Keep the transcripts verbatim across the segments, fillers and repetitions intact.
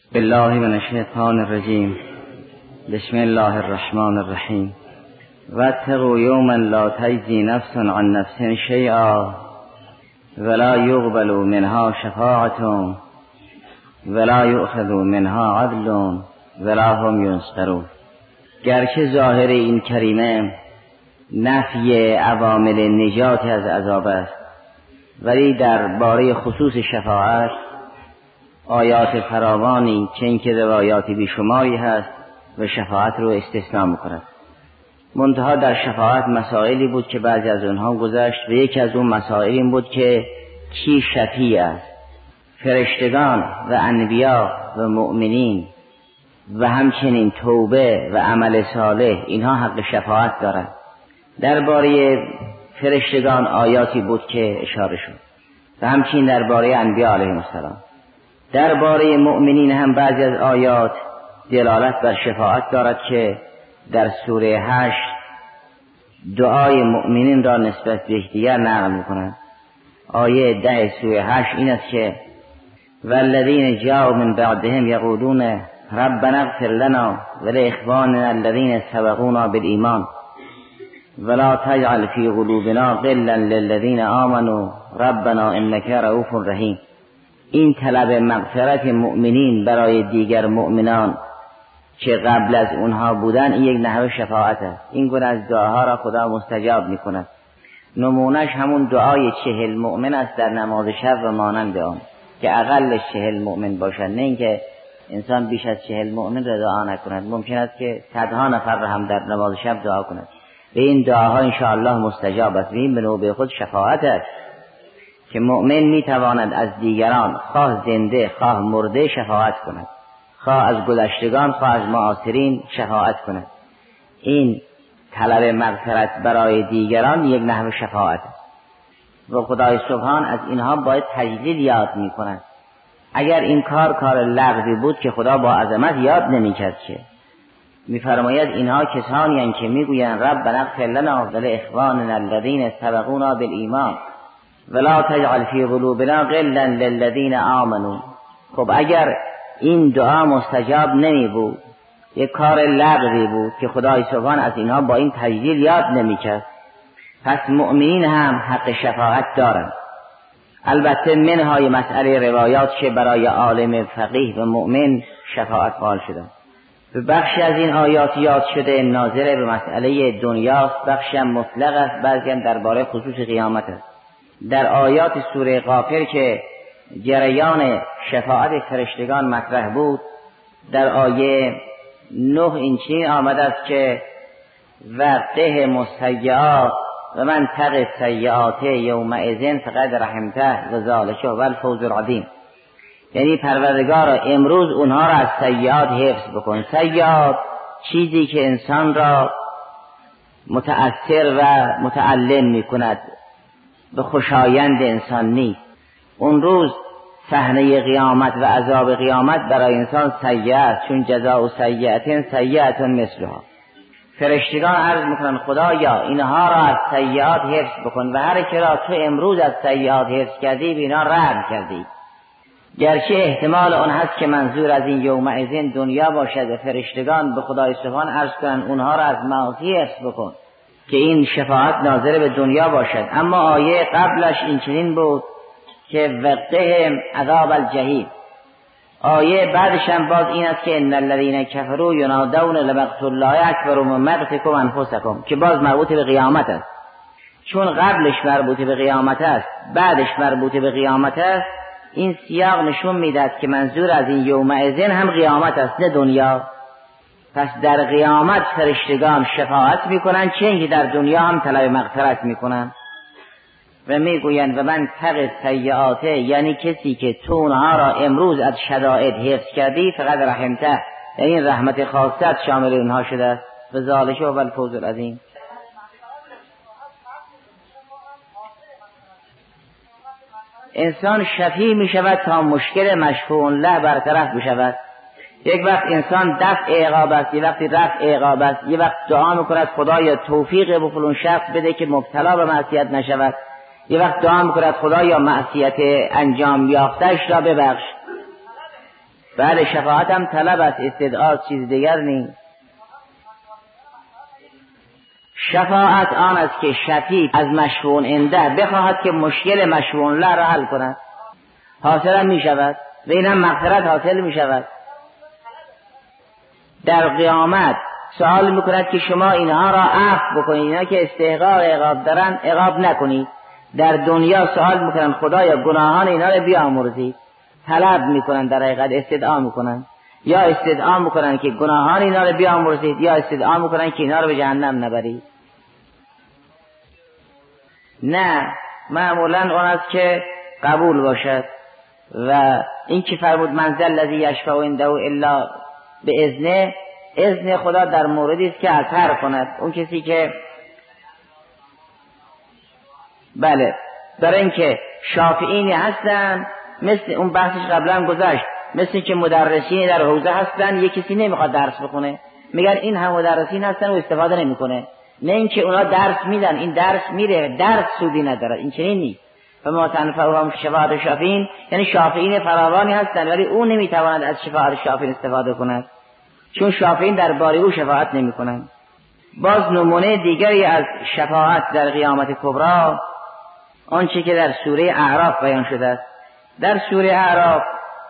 بالله من الشیطان الرجیم. بسم الله الرحمن الرحیم. واتقوا یوما لا تجزی نفس عن نفس شیئا ولا یقبل منها شفاعة ولا یؤخذ منها عدل ولا هم ینصرون. گرچه ظاهر این کریمه نفی عوامل نجات از عذاب است، ولی در باره خصوص شفاعت آیات فراوانی چون که روایاتی بیشماری هست و شفاعت رو استثناء می‌کند. منتها در شفاعت مسائلی بود که بعضی از اونها گذشت و یکی از اون مسائل این بود که کی شفیع است. فرشتگان و انبیا و مؤمنین و همچنین توبه و عمل صالح اینها حق شفاعت دارند. درباره فرشتگان آیاتی بود که اشاره شد و همچنین درباره انبیا علیهم السلام. درباره مؤمنین هم بعضی از آیات دلالت بر شفاعت دارد که در سوره هشت دعای مؤمنین را نسبت به یکدیگر نقل می‌کند. آیه ده سوره هشت این است که والذین جاءوا من بعدهم یقولون ربنا اغفر لنا ولاخواننا الذین سبقونا بالایمان ولا تجعل فی قلوبنا غلا للذین آمنوا ربنا انک رؤوف رحیم. این طلب مغفرت مؤمنین برای دیگر مؤمنان که قبل از اونها بودن این یک نحوه شفاعت است. این گونه از دعاها را خدا مستجاب میکند. نمونش همون دعای چهل مؤمن است در نماز شب و مانند آن که اقلش چهل مؤمن باشد، نه اینکه انسان بیش از چهل مؤمن را دعا نکند. ممکن است که صدها نفر را هم در نماز شب دعا کند و این دعاها انشاءالله مستجاب است. این به نوبه خود شفاعت است که مؤمن میتواند از دیگران خواه زنده خواه مرده شفاعت کند، خواه از گذشتگان خواه از معاصرین شفاعت کند. این طلب مغفرت برای دیگران یک نحو شفاعت است و خدای سبحان از اینها باید تجلیل یاد میکند. اگر این کار کار لغوی بود که خدا با عظمت یاد نمیکرد که میفرماید اینها کسانی هستند که میگویند ربنا اغفر لنا ولاخواننا الذین سبقونا بالایمان ولا تجعل فی قلوبنا غلا للذین آمنوا. خب اگر این دعا مستجاب نمی بود، یک کار لغوی بود که خدای سبحان از اینها با این تجلیل یاد نمی کرد، پس مؤمنین هم حق شفاعت دارند. البته منهای مسئله روایات که برای عالم فقیه و مؤمن شفاعت قائل شدند. به بخشی از این آیات یاد شده ناظر به مسئله دنیاست، بخشی هم مطلق است، بعضی هم درباره خصوص قیامت است. در آیات سوره غافر که جریان شفاعت فرشتگان مطرح بود، در آیه نه اینچنین آمده است که وقته مسیعات و من تق سیعات یومئذ فقد رحمته و ذلک هو الفوز العظیم. یعنی پروردگار امروز اونها را از سیعات حفظ بکن. سیعات چیزی که انسان را متأثر و متعلم می کند، به خوشایند انسان نیست. اون روز صحنه قیامت و عذاب قیامت برای انسان سیئه است، چون جزاء سیئة سیئة مثلها. فرشتگان عرض میکنن خدایا اینها را از سیئات حفظ بکن و هر که را تو امروز از سیئات حفظ کردی به اینا رحم کردی. گرچه احتمال اون هست که منظور از این یومئذ دنیا باشد و فرشتگان به خدای سبحان عرض کنن اونها را از معاصی حفظ بکن که این شفاعت ناظر به دنیا باشد. اما آیه قبلش این چنین بود که وقتهم عذاب الجحیم. آیه بعدش هم باز این است که ان الذين كفروا ينادون لمقت الله اکبر من مقتكم انفسكم، که باز مربوط به قیامت است. چون قبلش مربوط به قیامت است بعدش مربوط به قیامت است، این سیاق نشون میدهد که منظور از این یومئذ هم قیامت است نه دنیا. پس در قیامت فرشتگان شفاعت میکنن، چون که در دنیا هم طلب مغفرت میکنن و میگویند و من تق سیئات، یعنی کسی که تو اونها را امروز از شدائد حفظ کردی فقط رحمته، یعنی رحمت خاصت شامل اونها شده است و ذالک هو الفوز العظیم. انسان شفیع می شود تا مشکل مشفوع له برطرف بشود. یک وقت انسان دفع عقاب است، یک وقت رفع عقاب است، یک وقت دعا میکند خدایا توفیق به فلان شخص بده که مبتلا به معصیت نشود، یک وقت دعا میکند خدایا معصیت انجام یافته‌اش را ببخش. بله شفاعت هم طلب است، استدعا چیز دیگر نیست. شفاعت آن است که شفیع از مشفوع عنده بخواهد که مشکل مشفوع له را حل کند، حاصل هم می شود و این هم مغفرت حاصل می شود. در قیامت سوال می کند که شما اینها را عفو بکنید، اینها که استحقاق عقاب دارن عقاب نکنید. در دنیا سوال می کنند خدایا گناهان اینها را بیامرزید، طلب می کنند، در حقیقت استدعا می کنند، یا استدعا می کنند که گناهان اینها را بیامرزید، یا استدعا می کنند که اینها را به جهنم نبرید. نه، معمولا اون است که قبول باشد. و این که فرمود من ذا الذی یشفع عنده الا باذنه، اذن خدا در موردی است که اثر کند. اون کسی که بله برای اینکه شافعینی هستن، مثل اون بحثش قبلا گذشت، مثل که مدرسینی در حوزه هستن، یک کسی نمیخواد درس بخونه، میگن این هم مدرسین هستن و استفاده نمیکنه. نه اینکه اونا درس میدن، این درس میره، درس سودی نداره، این چنین نیست. فما تنفعهم شفاعت شافعین، یعنی شافعین فراوانی هستن ولی او نمیتواند از شفاعت شافعین استفاده کند، چون شافعین در باری او شفاعت نمیکنند. باز نمونه دیگری از شفاعت در قیامت کبری آنچه که در سوره اعراف بیان شده است. در سوره اعراف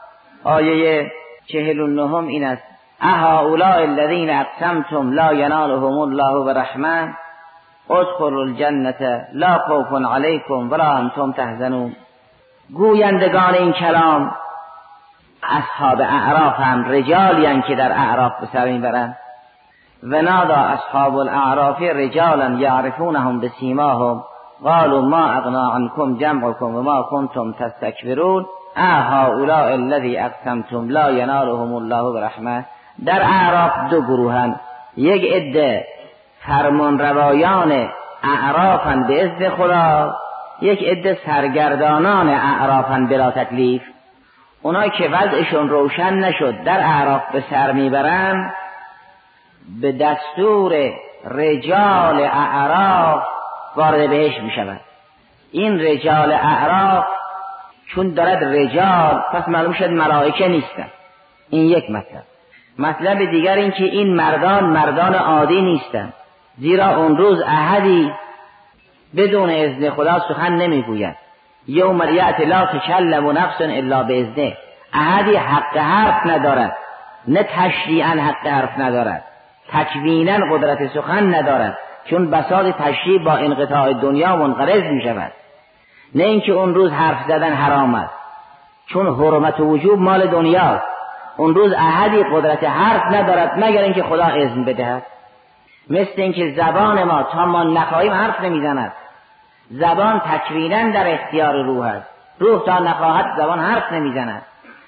آیه چهل و نه این است: اهؤلاء الذین اقسمتم لا ینالهم الله برحمة ادخلوا الجنة لا خوف علیکم ولا انتم تحزنون. گویندگان این کلام اصحاب اعراف هم رجالی هستند که در اعراف به سر میبرند. و نادى اصحاب الاعراف رجالا یعرفونهم بسیماهم قالوا ما اغنى عنكم جمعكم وما كنتم تستكبرون اهؤلاء الذی اقسمتم لا ینالهم الله برحمة. در اعراف دو گروهند، یک عده فرمان روایان اعرافن به اذن خدا، یک عده سرگردانان اعرافن بلا تکلیف. اونا که وضعشون روشن نشد در اعراف به سر میبرن، به دستور رجال اعراف وارد بهشت میشود. این رجال اعراف چون دارد رجال، پس معلوم شد ملائکه نیستن. این یک مطلب. مطلب دیگر این که این مردان مردان عادی نیستن، زیرا اون روز احدی بدون اذن خدا سخن نمیگوید. یوم یأتی لا تکلم نفس الا باذنه، احدی حق حرف ندارد، نه تشریعا حق حرف ندارد، تکوینا قدرت سخن ندارد، چون بساط تشریع با انقطاع دنیا منقرض می شود. نه اینکه اون روز حرف زدن حرام است، چون حرمت وجوب مال دنیاست. اون روز احدی قدرت حرف ندارد مگر اینکه خدا اذن بدهد. مثل اینکه زبان ما تا ما نخواهیم حرف نمیزند. زبان تکوینا در اختیار روح است، روح تا نخواهد زبان حرف نمیزند.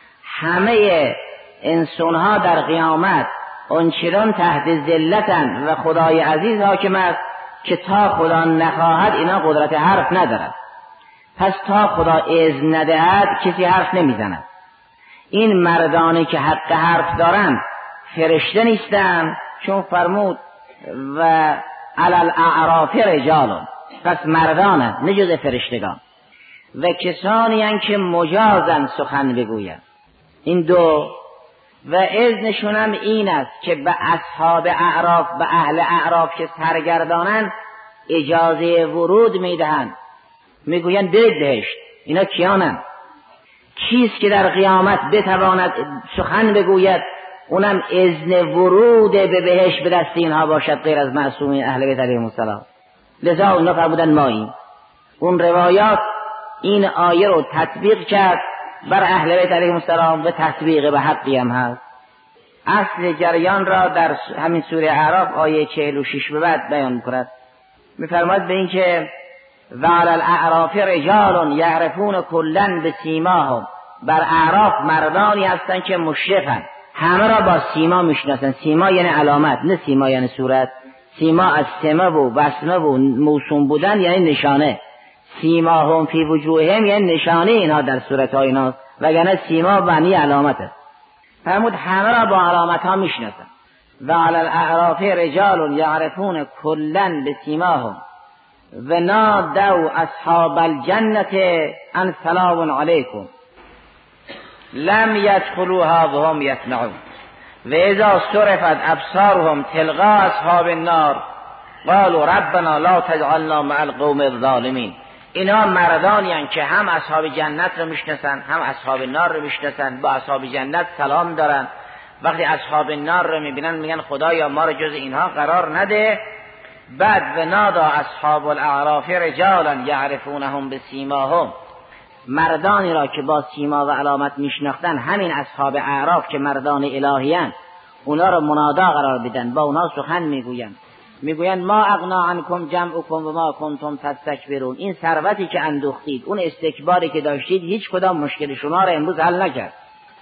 همه انسانها در قیامت آنچنان تحت ذلتن و خدای عزیز حاکم است که تا خدا نخواهد اینا قدرت حرف ندارد. پس تا خدا اذن ندهد کسی حرف نمیزند. این مردانی که حق حرف دارند فرشته نیستند، چون فرمود و علی الاعراف رجال، پس مردانند نه جز فرشتگان. و کسانی هستند که مجازن سخن بگویند. این دو. و اذنشون هم این است که به اصحاب اعراف، به اهل اعراف که سرگردانند اجازه ورود میدهند، میگویند برید بهشت. اینا کیانند؟ کیست که در قیامت بتواند سخن بگوید؟ اونم اذن ورود به بهشت به دست اینها باشد غیر از معصومین اهل بیت علیهم السلام. لذا اونا فرمودن ما این. اون روایات این آیه رو تطبیق کرد بر اهل بیت علیهم السلام و تطبیق به حقی هم هست. اصل جریان را در همین سوره اعراف آیه چهل و شش به بعد بیان می‌کند. می‌فرماید به این که و علی الاعراف رجال یعرفون کلا بسیماهم، بر اعراف مردانی هستند که مشرفند، همه را با سیما میشناسند. سیما یعنی علامت، نه سیما یعنی صورت. سیما از سمه و بسمه و موسوم بودن یعنی نشانه. سیماهم فی وجوههم یعنی نشانه اینها در صورت‌های ایناست، وگرنه سیما معنی علامت است. فرمود همه را با علامت ها میشناسند. و علی الاعراف رجال یعرفون کلا بسیماهم و نادوا اصحاب الجنة ان سلام علیکم. لم يدخلوها وهم يطمعون و اذا صرفت ابصارهم تلقا اصحاب النار قالوا ربنا لا تجعلنا مع القوم الظالمین. اینا مردانی هستند که هم اصحاب جنت رو میشناسن هم اصحاب النار رو میشناسن، با اصحاب جنت سلام دارن. وقتی اصحاب النار رو میبینن میگن خدایا ما رو جز اینها قرار نده. بعد و نادا اصحاب الاعراف رجالا یعرفونهم بسیماهم، مردانی را که با سیما و علامت میشناختن همین اصحاب اعراف که مردان الهیان، اونا را منادا قرار بدن، با اونا سخن میگوین. میگوین ما اغنا عنکم جمعکم و ما کنتم تستکبرون، این ثروتی که اندوختید، اون استکباری که داشتید، هیچ کدام مشکل شما را امروز حل نکرد.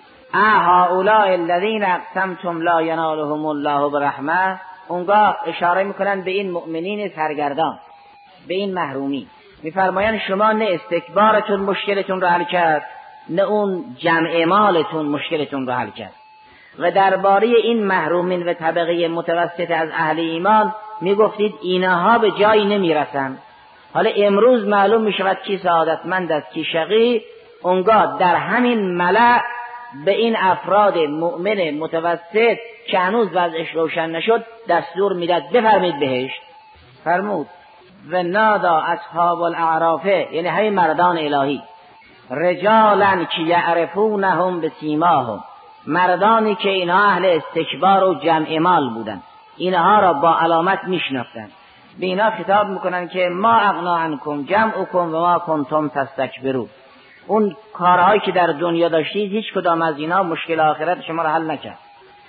اهؤلاء الذین اقسمتم لا ینالهم الله برحمه، اونگاه اشاره میکنن به این مؤمنین سرگردان، به این محرومی. میفرمایند شما نه استکبارتون مشکلتون رو حل کرد، نه اون جمع مالتون مشکلتون رو حل کرد. و درباره این محرومین و طبقه متوسط از اهل ایمان میگفتید اینها به جایی نمیرسن. حالا امروز معلوم میشود کی سعادتمند است کی شقی. اونگاه در همین ملأ به این افراد مؤمن متوسط که هنوز وضعش روشن نشد دستور میداد بفرمید بهشت. فرمود و نادا اصحاب الاعرافه، یعنی همین مردان الهی، رجالا که یعرفونهم بسیماهم، مردانی که اینها اهل استکبار و جمع مال بودن، اینها را با علامت میشناختند. به اینها خطاب میکنن که ما اغنا عنکم جمعکم و ما کنتم تستکبرون، اون کارهایی که در دنیا داشتید هیچ کدام از اینها مشکل آخرت شما را حل نکرد.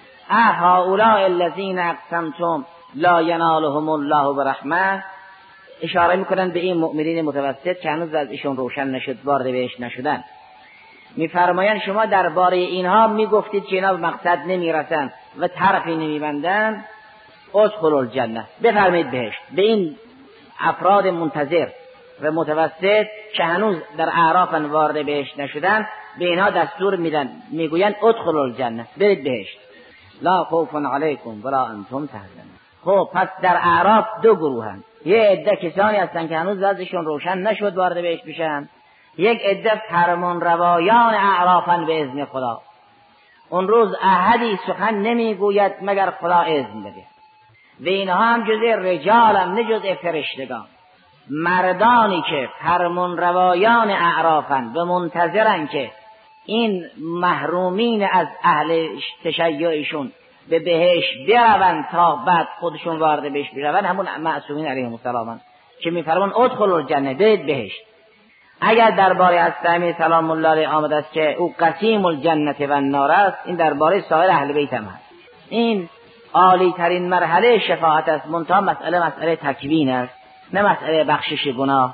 اهؤلاء الذین اقسمتم لا ینالهم الله برحمه، اشاره میکنن به این مؤمنین متوسط که هنوز از ایشون روشن نشد، وارد بهشت نشدن. میفرمایند شما درباره اینها میگفتید که اینا به مقصد نمیرسن و طرفی نمیبندن، ادخلوا الجنه، بفرمایید بهشت. به این افراد منتظر و متوسط که هنوز در اعرافن وارد بهشت نشدن، به اینها دستور میدن، میگوین ادخلوا الجنه، برید بهشت. لا خوف علیکم ولا انتم تحزنون. خب پس در اعراف دو گروهن، یه عده کسانی هستن که هنوز وضعشون روشن نشد وارد بهشت بشن، یک عده فرمان روایان اعرافن به اذن خدا. اون روز احدی سخن نمیگوید مگر خدا اذن بده. و اینها هم جزء رجالن، نه جزء فرشتگان، مردانی که فرمان روایان اعرافن و منتظرن که این محرومین از اهل تشیعشون به بهشت بروند تا بعد خودشون وارد بهشت بشوند، همون معصومین علیهم السلام که میفرمان ادخلوا الجنه، برید بهشت. اگر درباره از تعمیر سلام الله علیه آمده است که او قسیم الجنه و النار است، این درباره سایر اهل بیت هم هست. این عالی ترین مرحله شفاعت است، منتها مسئله مسئله تکوین است، نه مسئله بخشش گناه.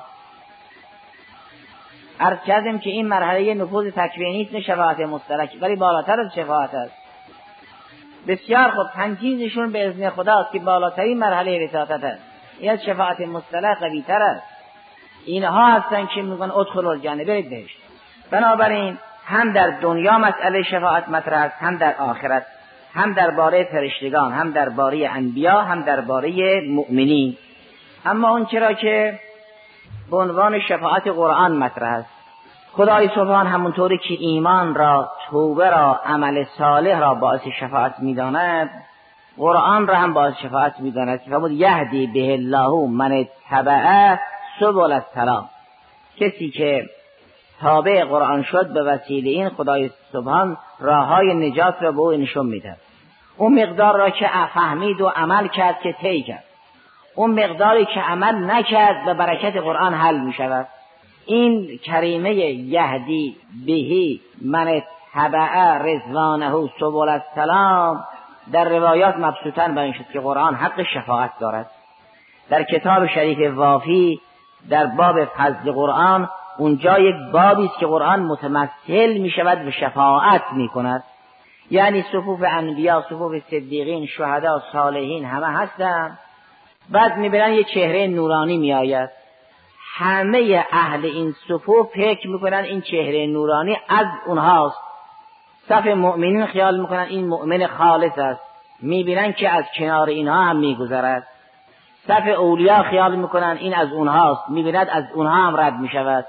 عرض کردیم که این مرحله نفوذ تکوینی است، نه شفاعت مستلک، ولی بالاتر از شفاعت است. بسیار خوب، تنجیزشون به اذن خداست که بالاترین مرحله رسالت است. این از شفاعت مستلق قوی تر است. اینها هستن که میگن ادخلوا الجنه، برید بهشت. بنابراین هم در دنیا مسئله شفاعت مطرح است، هم در آخرت، هم درباره فرشتگان، هم درباره انبیا، هم درباره مؤمنین. اما اون چرا که به عنوان شفاعت قرآن مطرح است، خدای سبحان همونطوری که ایمان را، توبه را، عمل صالح را باعث شفاعت می‌داند، قرآن را هم باعث شفاعت می‌داند. فرمود یهدی به الله من تبع سبل السلام، کسی که تابع قرآن شد به وسیله این خدای سبحان راههای نجات را به او نشون می‌دهد. اون مقدار را که فهمید و عمل کرد که طی کرد، اون مقداری که عمل نکرد به برکت قرآن حل می‌شود. این کریمه یهدی بهی من تبع رضوانه سبل السلام در روایات مبسوطاً بیان شد که قرآن حق شفاعت دارد. در کتاب شریف وافی در باب فضل قرآن، اونجا یک بابی است که قرآن متمثل می شود و شفاعت می کند. یعنی صفوف انبیا، صفوف صدیقین، شهدا، صالحین همه هستند. بعد می برن یه چهره نورانی می آید. همه اهل این صفوف فکر می کنن این چهره نورانی از اونهاست. صف مؤمنین خیال می کنن این مؤمن خالص است، می بینن که از کنار اینها هم می گذرد. صف اولیاء خیال می کنن این از اونهاست، می بیند از اونها هم رد می شود.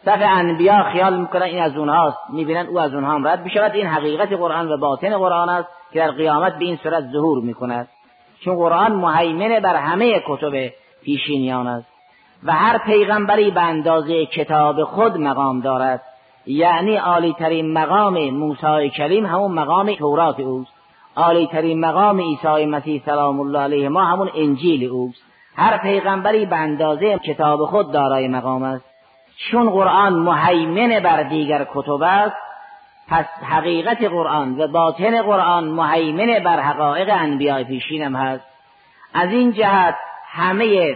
صف انبیا خیال میکنن این از اونهاست، میبینن او از اونها هم رد بشود. این حقیقت قرآن و باطن قرآن است که در قیامت به این صورت ظهور میکند، چون قرآن مهیمن بر همه کتب پیشینیان است و هر پیغمبری به اندازه کتاب خود مقام دارد. یعنی عالی ترین مقام موسی کلیم همون مقام تورات اوست، عالی ترین مقام عیسی مسیح سلام الله علیه ما همون انجیل اوست. هر پیغمبری به اندازه کتاب خود دارای مقام است. چون قرآن مهیمن بر دیگر کتب است، پس حقیقت قرآن و باطن قرآن مهیمن بر حقایق انبیاء پیشین هم هست. از این جهت همه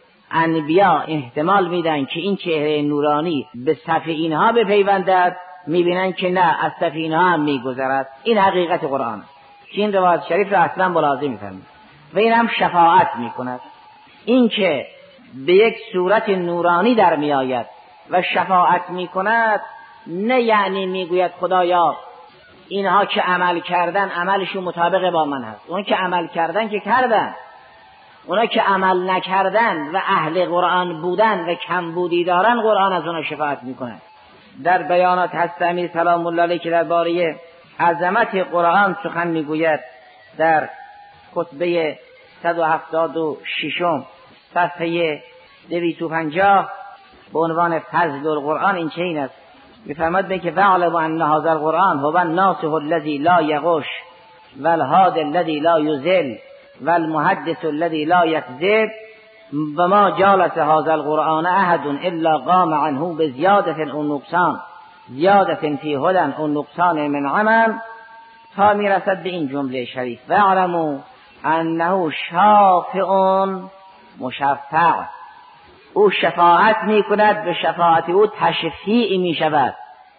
انبیا احتمال میدن که این چهره نورانی به صف اینها بپیوندد، میبینن که نه، از صف اینها هم میگذرد. این حقیقت قرآن است که این روایت شریف را اصلا ملاحظه میفرمید. و این هم شفاعت میکند. این که به یک صورت نورانی در میآید و شفاعت میکند، نه یعنی میگوید خدایا اینها که عمل کردن عملشون مطابق با من هست. اون که عمل کردن که کردن، اونا که عمل نکردن و اهل قرآن بودن و کمبودی دارن، قرآن از اونا شفاعت میکنه. در بیانات هست امیر سلام الله علیه که درباره عظمت قرآن سخن میگوید. در خطبه صد و هفتاد و شش صفحه دویست و پنجاه به عنوان فضل القرآن این چنین است، میفرماید به که فعلم ان هذا القرآن هو الناصح الذی لا یغش والهادی الذی لا یضل والمحدث الذی لا یکذب و ما جالس هذا القرآن احد الا قام عنه بزیادة او نقصان زیادة فی هدى او نقصان من عمل، تا میرسد به این جمله شریف واعلموا انه شافع مشفع. او شفاعت میکند، به شفاعت او تشفیع میشود.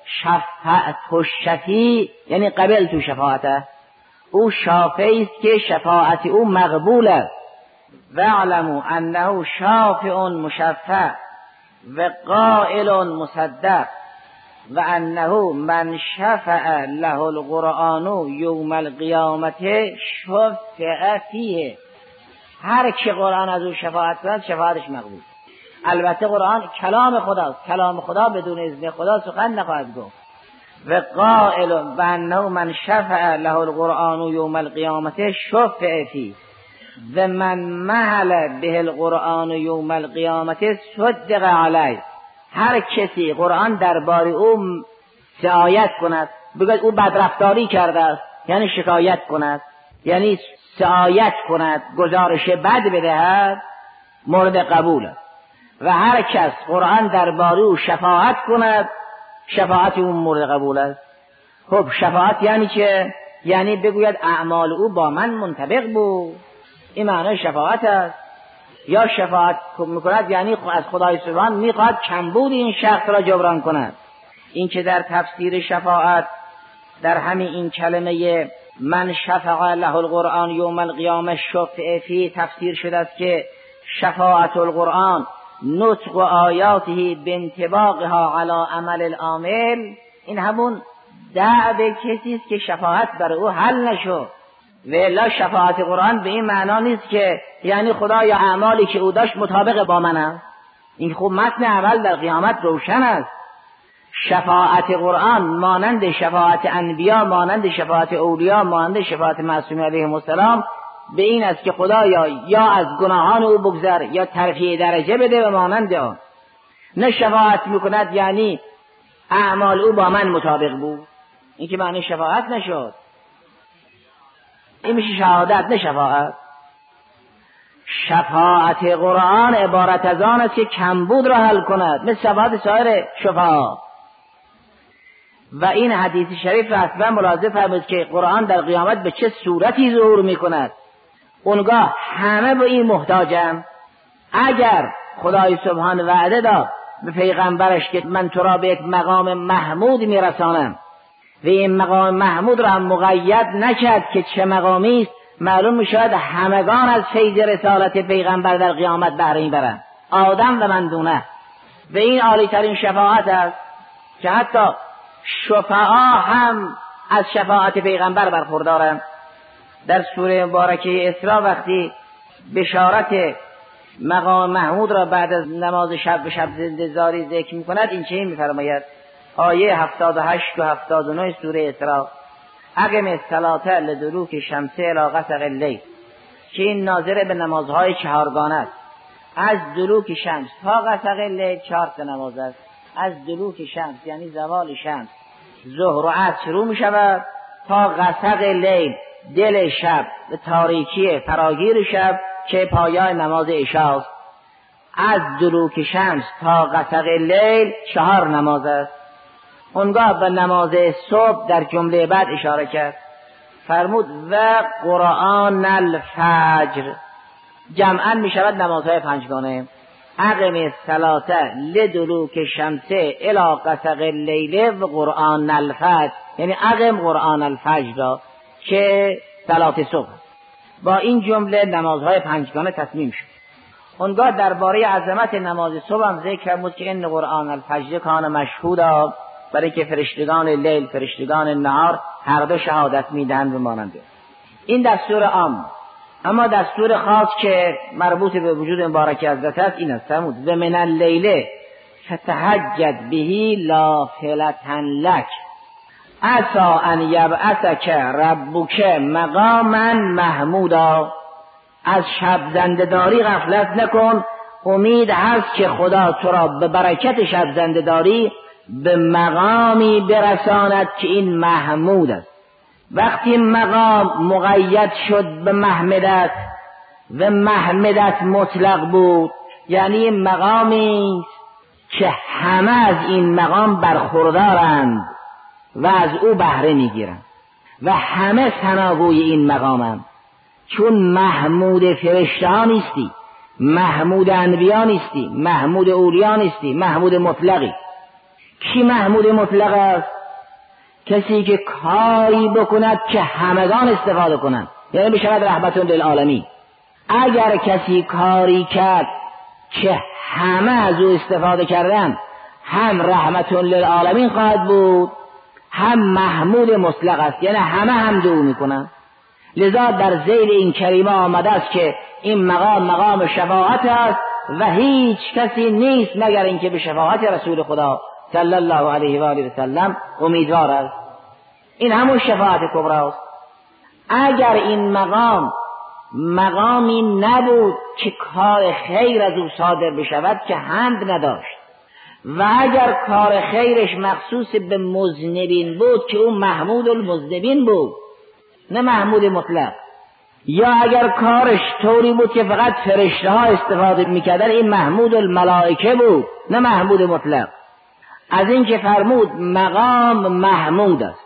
شفاعت الشفیع یعنی قبل تو شفاعته. او شافعی است که شفاعت او مقبول است. واعلموا انه شافع مشفع و قائل مصدق و انه من شفع له القرآن یوم القیامت شفع فیه. هر که قرآن از او شفاعت کند شفاعتش مقبول. البته قرآن کلام خداست، کلام خدا بدون اذن خدا سخن نخواهد گفت. و قائل و انه من شفع له القرآن یوم القیامت شفع فیه و من محل به القرآن یوم القیامت صدق علیه. هر کسی قرآن درباره او سعایت کند، بگوید او بدرفتاری کرده است، یعنی شکایت کند، یعنی سعایت کند، گزارش بد بدهد، مورد قبول است. و هر کس قرآن درباره او شفاعت کند، شفاعت او مورد قبول است. خب شفاعت یعنی چه؟ یعنی بگوید اعمال او با من منطبق بود، این معنی شفاعت است. یا شفاعت میکند یعنی از خدای سبحان میخواهد کمبود این شخص را جبران کند. این که در تفسیر شفاعت در همین این کلمه من شفع له القرآن یوم القیامه شفع فی تفسیر شده است که شفاعت القرآن نطق و آیاته بانطباقها علی عمل العامل. این همون دعوه کسی است که شفاعت بر او حل نشد. و الا شفاعت قرآن به این معنا نیست که یعنی خدا یا اعمالی که او داشت مطابق با من است. این خوب متن عمل در قیامت روشن است. شفاعت قرآن مانند شفاعت انبیا، مانند شفاعت اولیا، مانند شفاعت معصومین علیهم السلام به این است که خدا یا, یا از گناهان او بگذر یا ترفیع درجه بده و مانند آن. نه شفاعت میکند یعنی اعمال او با من مطابق بود، این که معنی شفاعت نشد. این میشه شهادت نه شفاعت. شفاعت قرآن عبارت از آن است که کمبود را حل کند، مثل شفاعت سایر شفاعت. و این حدیث شریف را اصلا ملاحظه فرمایید که قرآن در قیامت به چه صورتی ظهور میکند. اونگاه همه به این محتاجم. اگر خدای سبحان وعده داد به پیغمبرش که من تو را به یک مقام محمود میرسانم و این مقام محمود را هم مقید نکرد که چه مقامی است، معلوم میشود همگان از فیض رسالت پیغمبر در قیامت بهره میبرند، آدم و من دونه. و این عالی ترین شفاعت است که حتی شفعا هم از شفاعت پیغمبر برخوردارند. در سوره مبارکه اسراء وقتی بشارت مقام محمود را بعد از نماز شب به شب زنده‌زاری ذکر می‌کند، این چنین می‌فرماید آیه هفتاد و هشت و هفتاد و نه سوره اسراء: اقم الصلاة لدلوک الشمس الی غسق اللیل، که این ناظر به نمازهای چهارگانه است. از دلوک شمس تا غسق اللیل چهار تا نماز است. از دلوک شمس یعنی زوال شمس، ظهر و عصر شروع می شود تا غسق لیل، دل شب، به تاریکی فراگیر شب که پایان نماز عشاء است. از دلوک شمس تا غسق لیل چهار نماز است. اونگاه به نماز صبح در جمله بعد اشاره کرد، فرمود و قرآن الفجر، جمعا می شود نمازهای پنجگانه. اقم الصلاة لدلوک الشمس الی غسق اللیل و قرآن الفجر، یعنی اقم قرآن الفجر را که صلات صبح. با این جمله نمازهای پنجگانه تتمیم شد. اونگاه درباره عظمت نماز صبح هم ذکر بود که این قرآن الفجر کان مشهودا، برای که فرشتگان لیل فرشتگان نهار هر دو شهادت میدهند و ماننده. این دستور عام. اما دستور خاص که مربوط به وجود مبارک حضرت است این است، فرمود و من اللیل فتهجد به نافلة لک عسى ان یبعثک ربک مقاما محمودا. از شب زنده‌داری غفلت نکن، امید هست که خدا تو را به برکت شب زنده‌داری به مقامی برساند که این محمود است. وقتی مقام مقید شد به محمدت و محمدت مطلق بود، یعنی مقامی که همه از این مقام برخوردارند و از او بهره میگیرند و همه ثناگوی این مقامند. چون محمود فرشته ها نیستی، محمود انبیا نیستی، محمود اولیا نیستی، محمود مطلقی. کی محمود مطلق است؟ کسی که کاری بکند که همگان استفاده کنند، یعنی بشود رحمت للعالمین. اگر کسی کاری کرد که همه از او استفاده کردن، هم رحمت للعالمین خواهد بود، هم محمود مطلق است، یعنی همه هم دو میکنن. لذا در ذیل این کریمه آمده است که این مقام مقام شفاعت است و هیچ کسی نیست مگر اینکه به شفاعت رسول خدا صلی الله علیه و آله و سلم امیدوار است. این همون شفاعت کبری است. اگر این مقام مقامی نبود که کار خیر از او صادر بشود که حمد نداشت، و اگر کار خیرش مخصوص به مذنبین بود که او محمود المذنبین بود نه محمود مطلق، یا اگر کارش طوری بود که فقط فرشته ها استفاده میکردن این محمود الملائکه بود نه محمود مطلق. از این که فرمود مقام محمود است،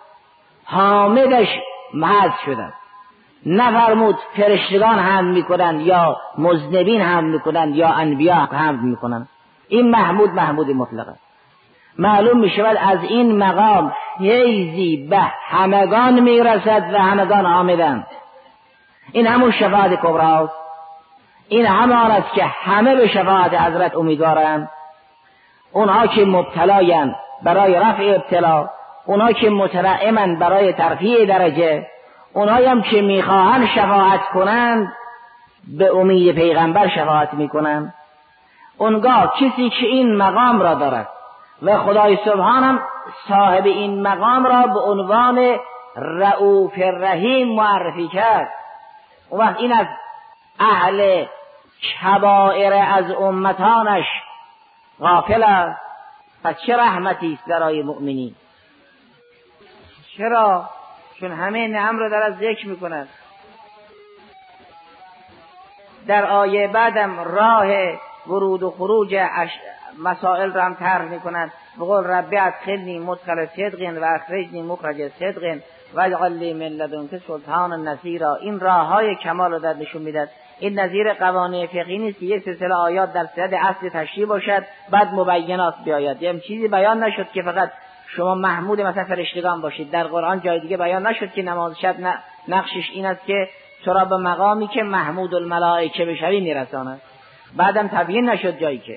حامدش محض شده، نفرمود فرشتگان حمد میکنند یا مذنبین حمد میکنند یا انبیا حمد میکنند. این محمود محمود مطلق است. معلوم میشود از این مقام فیضی به همگان میرسد و همگان حامدند. این همون شفاعت کبری است. این همان است که همه به شفاعت حضرت امیدوارند. اونها که مبتلایند برای رفع ابتلا، اونها که مترعمند برای ترفیع درجه، اونهایی هم که میخواهند شفاعت کنند به امید پیغمبر شفاعت میکنند. اونگاه کسی که این مقام را دارد و خدای سبحانم صاحب این مقام را به عنوان رؤوف رحیم معرفی کرد، اون وقت این از اهل کبائر از امتانش غافل است. پس چه رحمتی است برای مؤمنین؟ چرا؟ چون همه نعم را دارد ذکر میکند. در آیه بعدم راه ورود و خروج مسائل را هم طرح میکند. بقول ربی ادخلنی مدخل صدق و اخرجنی مخرج صدق واجعل لی من لدنک سلطانا نصیرا. این راههای کمال را در نشون میدهد. این نظیر قوانین فقهی نیست که یک سلسله آیات در صدد اصل تشریح باشد بعد مبینات بیاید. یعنی چیزی بیان نشد که فقط شما محمود مثلا فرشتگان باشید. در قرآن جای دیگه بیان نشد که نماز شب نقشش این است که تو را به مقامی که محمود الملائکه بشوی میرساند. بعدم تبیین نشد جایی که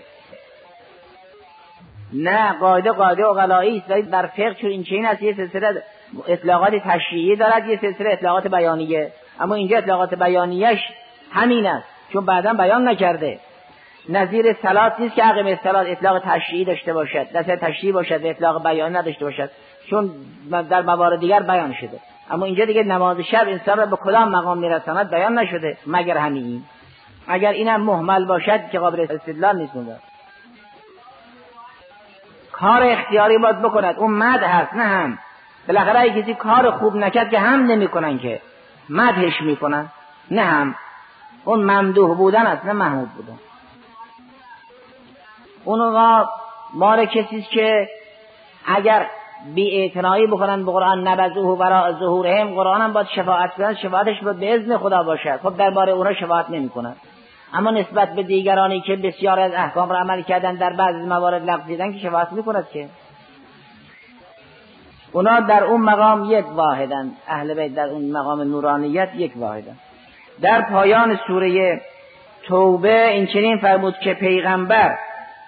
نه قاعده قاعده عقلایی است. در فقه چون این چنین است، یه سلسله اطلاقات تشریعی دارد، یه سلسله اطلاقات بیانیه. اما اینجا اطلاقات بیانیش همین است چون بعدم بیان نکرده. نظیر صلات نیست که اقیم الصلات اطلاق تشریعی داشته باشد، نظیر تشریعی باشد و اطلاق بیانی نداشته باشد، چون در موارد دیگر بیان شده. اما اینجا دیگه نماز شب انسان را به کدام مقام میرساند بیان نشده مگر همین. اگر اینم مهمل باشد که قابل استدلال نیست. اون کار اختیاری باید بکند، اون مدح هست. نه هم بالاخره اگه کسی کار خوب نکرد که هم نمیکنن که مدحش میکنن، نه هم اون ممدوح بودن است نه محمود بودن. اونها مال کسی است که اگر بی اعتنایی بکنن به قرآن نبذوه وراء ظهورهم، قرآن هم باید شفاعت کنن، شفاعتش باید به اذن خدا باشد. خب درباره اونها شفاعت نمیکنن. اما نسبت به دیگرانی که بسیار از احکام را عمل کردن در بعضی موارد لغزیدن که شفاعت میکند که اونا در اون مقام یک واحدن. اهل بیت در اون مقام نورانیت یک واحدن. در پایان سوره توبه این چنین فرمود که پیغمبر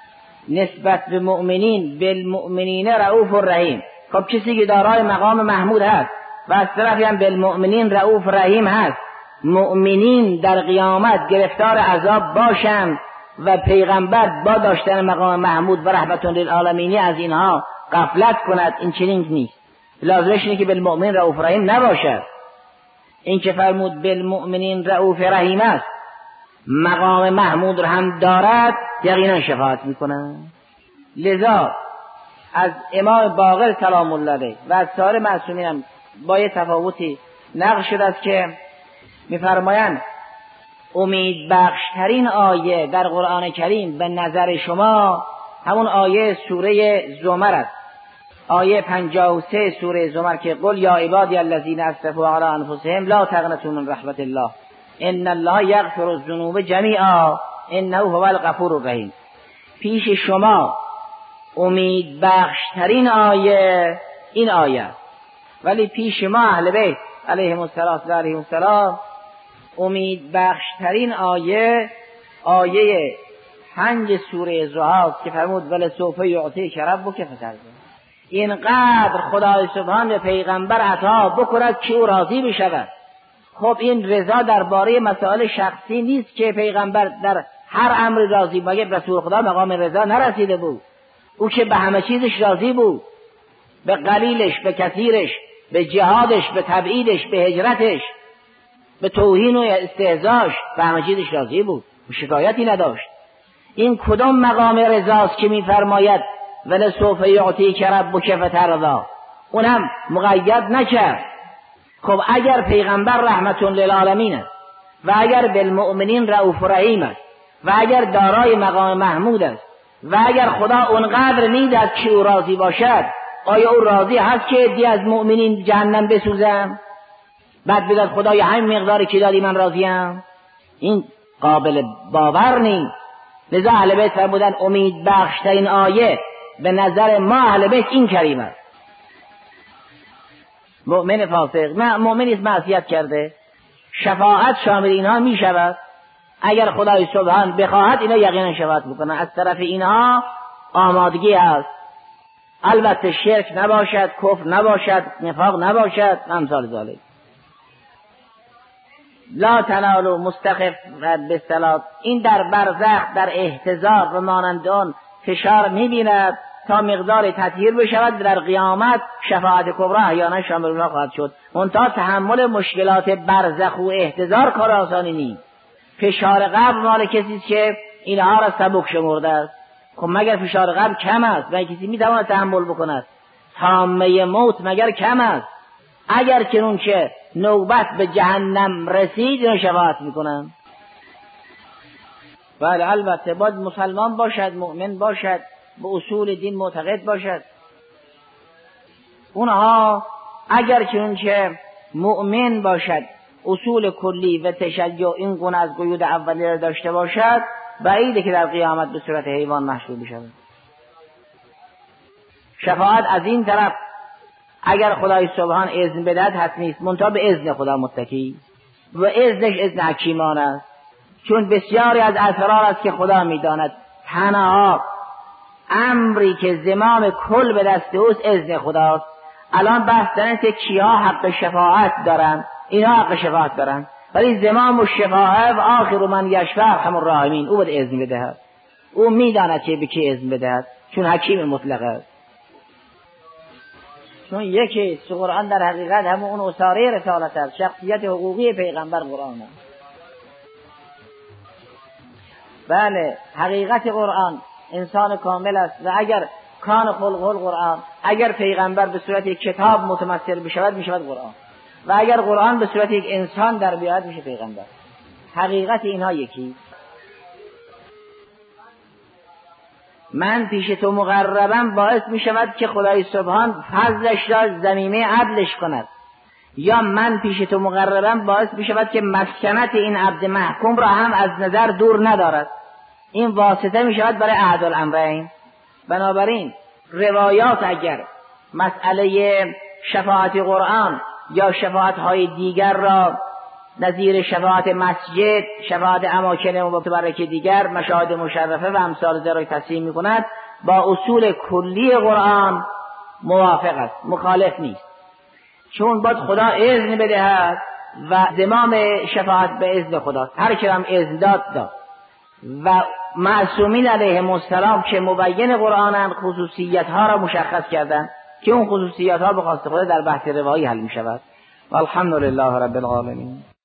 نسبت به مؤمنین بالمؤمنین رؤوف الرحیم. خب کسی که دارای مقام محمود هست و از طرفی هم بالمؤمنین رؤوف رحیم هست، مؤمنین در قیامت گرفتار عذاب باشند و پیغمبر با داشتن مقام محمود و رحمت للعالمینی از اینها غفلت کند، این چنین نیست. لازمش اینه که بالمؤمنین رؤوف رحیم نباشد. این که فرمود بالمؤمنین رؤوف رحیم است، مقام محمود را هم دارد، یقینا شفاعت میکنه. لذا از امام باقر سلام الله علیه و از سایر معصومین هم با یه تفاوتی نقل شده است که میفرمایند امید بخشترین آیه در قرآن کریم به نظر شما همون آیه سوره زمر است، آیه پنجاه و سه سوره زمر که قل یا عبادی الذین اسرفوا علی انفسهم لا تقنطوا من رحمت الله ان الله یغفر الذنوب جمیعا انه هو الغفور الرحیم. پیش شما امید بخشترین آیه این آیه، ولی پیش ما اهل بیت علیهم السلام و علیهم السلام امید بخشترین آیه آیه پنج سوره ضحی که فرمود ولسوف یعطیک ربک فترضی. اینقدر خدای سبحان به پیغمبر عطا بکند که او راضی بشود. خب این رضا درباره مسائل شخصی نیست که پیغمبر در هر امر راضی، مگر رسول خدا مقام رضا نرسیده بود؟ او که به همه چیزش راضی بود، به قلیلش، به کثیرش، به جهادش، به تبعیدش، به هجرتش، به توهین و استهزاش، به همه چیزش راضی بود و شکایتی نداشت. این کدام مقام رضاست که میفرماید ولسوف یعطیک ربک فترضی؟ اونم مقید نکرد. خب اگر پیغمبر رحمت للعالمین است و اگر بالمؤمنین رؤوف رحیم است و اگر دارای مقام محمود است و اگر خدا اونقدر میداد که او راضی باشد، آیا او راضی هست که دی از مؤمنین جهنم بسوزم بعد بگه خدای همین مقداری که دادی من راضیم؟ این قابل باور نیست. لذا اهل بیت فرمودن امید بخشترین آیه به نظر ما اهل بیت این کریم است. مؤمن فاسق، مؤمنی است معصیت کرده، شفاعت شامل اینها می شود. اگر خدای سبحان بخواهد اینا یقینا شفاعت بکنه. از طرف اینها آمادگی است، البته شرک نباشد، کفر نباشد، نفاق نباشد، امثال ذالک. لا تنالوا مستخف بالصلات، این در برزخ در احتضار و مانند آن فشار می‌بیند تا مقدار تطهیر بشود، در قیامت شفاعت کبری احیانا شامل اونها خواهد شد. منتها تحمل مشکلات برزخ و احتضار کار آسانی نیست. فشار قبر مال کسی است که اینها را سبک شمرده است. خب مگر فشار قبر کم است و کسی میتواند تحمل بکند؟ طامه موت مگر کم است؟ اگر کنون که نوبت به جهنم رسید اینو شفاعت میکنن. بله البته باید مسلمان باشد، مؤمن باشد، به اصول دین معتقد باشد. اونها اگر کنون که مؤمن باشد، اصول کلی و تشیع این گونه از قیود اولیه را داشته باشد، بعیده که در قیامت به صورت حیوان محشور بشود. شفاعت از این طرف اگر خدای سبحان اذن بدهد حتمی است، منتها به اذن خدا متکی و اذنش اذن حکیمان است، چون بسیاری از اسرار است که خدا میداند. تنها امری که زمام کل به دست اوست اذن خداست. الان بحث دارن که کیا حق شفاعت دارن، اینا حق شفاعت دارن، ولی زمام الشفاعه و آخر من یشفع ارحم الراحمین، او باید اذن بدهد. او میداند که به کی اذن بدهد، چون حکیم مطلق است. چون یکی قرآن در حقیقت همون اون اساره رسالت است، شخصیت حقوقی پیغمبر قرآن است. بله حقیقت قرآن انسان کامل است و اگر کان خلقه القرآن، اگر پیغمبر به صورت یک کتاب متمثل بشود میشود قرآن، و اگر قرآن به صورت یک انسان در بیاد میشه پیغمبر. حقیقت اینها یکی. من پیش تو مقربم باعث می شود که خدای سبحان فضلش را ضمیمه عدلش کند، یا من پیش تو مقربم باعث می شود که مسکنت این عبد محکوم را هم از نظر دور ندارد. این واسطه می شود برای احد الامرین. بنابراین روایات اگر مسئله شفاعت قرآن یا شفاعت های دیگر را نظیر شفاعت مسجد، شفاعت اماکن مبارکه دیگر، مشاهد مشرفه و امثال ذرای تصحیح می کند، با اصول کلی قرآن موافق است، مخالف نیست. چون باید خدا اذن بدهد و زمام شفاعت به اذن خدا، هر که هم اذن داد داد. و معصومین علیهم السلام که مبین قرآنند خصوصیت ها را مشخص کردند که اون خصوصیت ها به خواست خدا در بحث روایی حل می شود. والحمد لله رب العالمین.